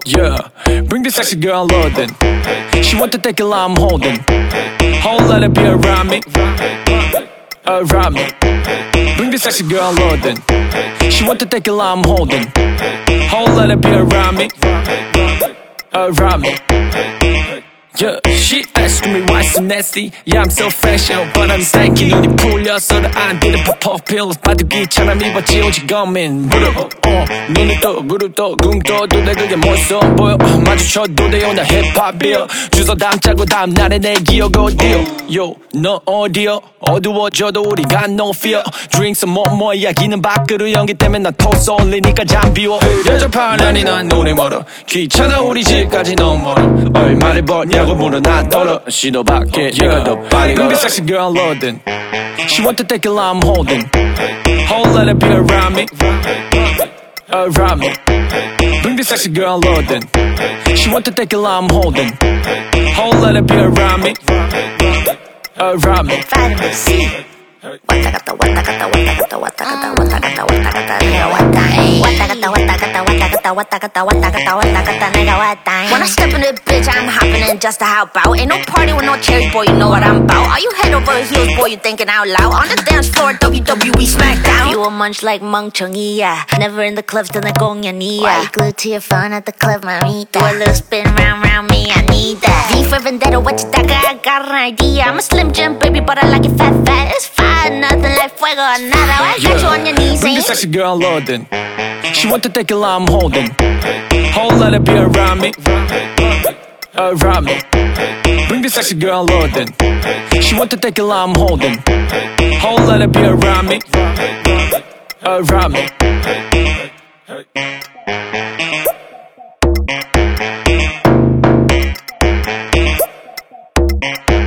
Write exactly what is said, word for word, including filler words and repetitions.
Yeah, bring the sexy girl loading. She want to take a lot I'm holding. Whole lot of be around me, around me. Bring the sexy girl loading. She want to take a lot I'm holding. Whole lot of be around me, around me. Yeah, she asked me why so nasty. Yeah, I'm so fashion, but I'm stanky. 눈이 풀려서도 안 되는 pop-up pills. 봐도 귀찮아 입었지 오직 고민. 무릎, 어, 눈을 떠, 무릎 떠, 궁 떠. 도대 그게 멋있어 보여. 마주쳐도 돼 온다 힙합 비어. 주소 담자고 다음날에 내 기억 어디요? Yo, 너 어디요? 어두워져도 우리 got no fear. Drinks 뭐뭐 이야기는 밖으로 연기 때문에 난 토스 올리니까 잠 비워. 여자판 아니 난 눈이 멀어. 귀찮아 우리 집까지 너무 멀어. 얼마를 벌냐고 물어 난 떨어. 시도 밖에 얘가 더 빨리 걸어. Bring the sexy girl loading. She want to take a lot I'm holding. Whole lot of be around me, around me. Bring the sexy girl loading. She want to take a lot I'm holding. Whole lot of be around me, around me. Vitamin C. 왔다 갔다 왔다 갔다 왔다 갔다 왔다 갔다 왔다 갔다 왔다 갔다 내가 왔다. 왔다 갔다 왔다 갔다 왔다 갔다 왔다 갔다 왔다 갔다 왔다 갔다 내가 왔다. When I step in the bitch, I'm hopping in just to help out. Ain't no party with no cherry, boy, you know what I'm about. Are you head over heels, boy, you thinking out loud? On the dance floor, W W E SmackDown. You a munch like 멍청이야. Never in the clubs, then the 공연이야. Why you glued to your phone at the club, mamita? Do a little spin round round me, I need that. V for Vendetta, what you think? I got an idea. I'm a Slim Jim, baby, but I like it fat, fat. It's fine. Nothing like fuego or nada. I got you on your knees. Bring the sexy girl loading. She want to take a lot I'm holding. Whole lot of be around me, around me. Bring the sexy girl loading. She want to take a lot I'm holding. Whole lot of be around me, around me.